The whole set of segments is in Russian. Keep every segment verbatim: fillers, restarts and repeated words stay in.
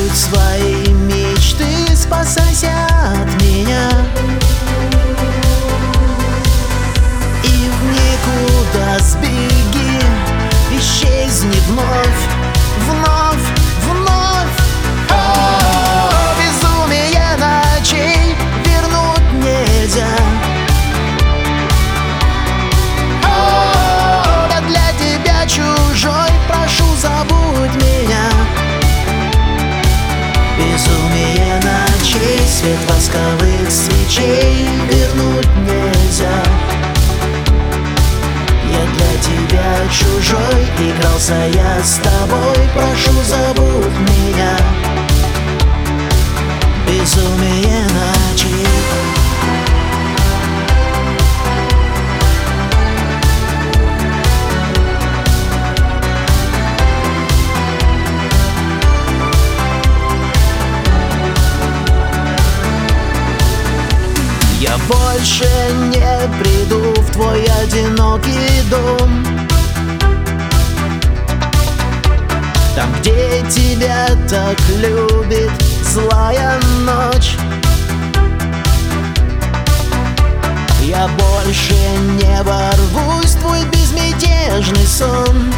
забудь свои мечты, спасайся от меня и в никуда сбеги, исчезни вновь, вновь, вновь. О, безумие ночей вернуть нельзя. О, я для тебя чужой, прошу, забудь меня. Безумие ночей, свет восковых свечей вернуть нельзя. Я для тебя чужой, игрался я с тобой, прошу, забудь меня. Безумие ночей. Я больше не приду в твой одинокий дом, там, где тебя так любит злая ночь. Я больше не ворвусь в твой безмятежный сон,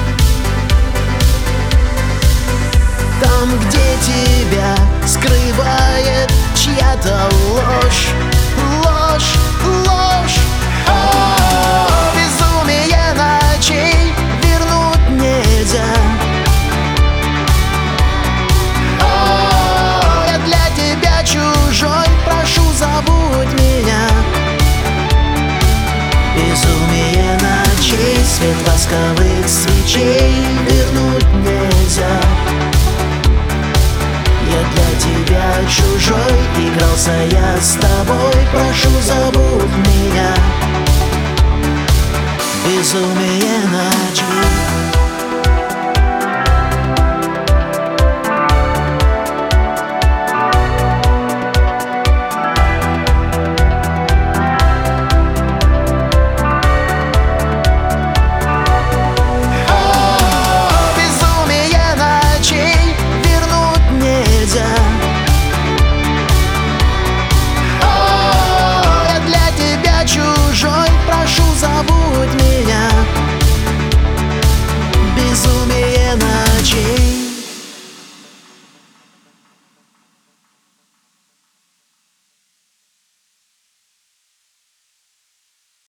там, где тебя скрывает чья-то ложь. Ложь, ложь. О, безумие ночей вернуть нельзя. О, я для тебя чужой, прошу, забудь меня. Безумие ночей, свет восковых свечей вернуть нельзя. Я для тебя чужой, игрался я с тобой, прошу, забудь меня. Безумие ночей.